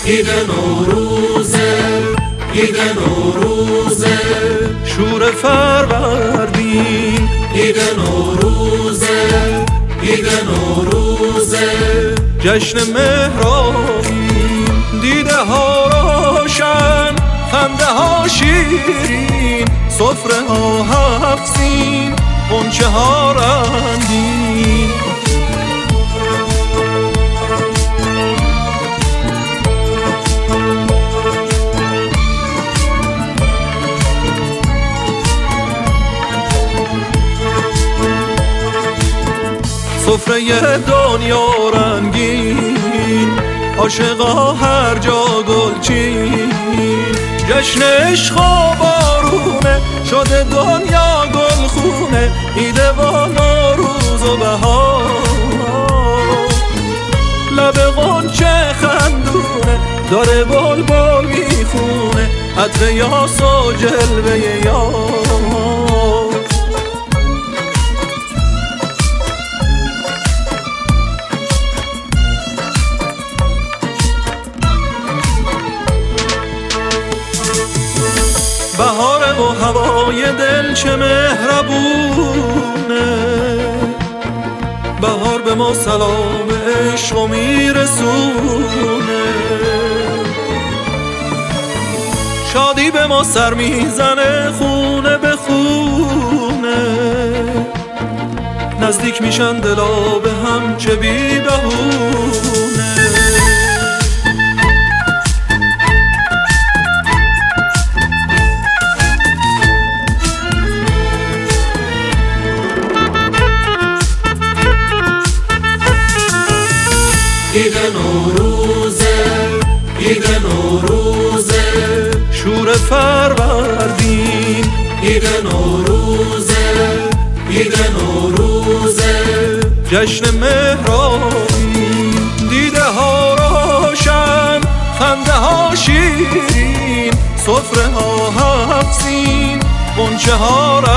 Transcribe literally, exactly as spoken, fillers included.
عید نوروزه، عید نوروزه، شور فروردین، عید نوروزه، عید نوروزه، جشن مهرابین، دیده ها روشن، خنده ها شیرین، سفره ها هفت سین، غنچه ها رنگین. سفره دنیا رنگین، عاشقا هر جا گلچین، جشن عشق و بارونه، شده دنیا گلخونه، عید با نوروز و بهار. لب غنچه خندونه، داره بلبل میخونه، عطر یاس و جلوه یار. بهاره و هوای دل چه مهربونه، بهار به ما سلام عشق و میرسونه، شادی به ما سر میزنه خونه به خونه، نزدیک میشن دلا به هم چه بی بهونه. عید نوروزه، عید نوروزه، شور فروردین، عید نوروزه، عید نوروزه، جشن مهرابین، دیده ها روشن، خنده ها شیرین، سفره ها هفت سین، غنچه ها